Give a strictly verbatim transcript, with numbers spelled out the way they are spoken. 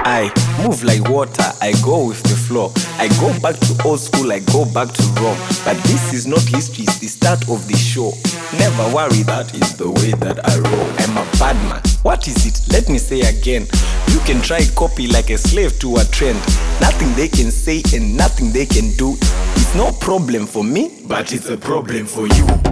I move like water, I go with the flow. I go back to old school, I go back to Rome. But this is not history, it's the start of the show. Never worry, that is the way that I roll. I'm a bad man. What is it? Let me say again. You can try copy like a slave to a trend. Nothing they can say and nothing they can do. It's no problem for me, but it's a problem for you.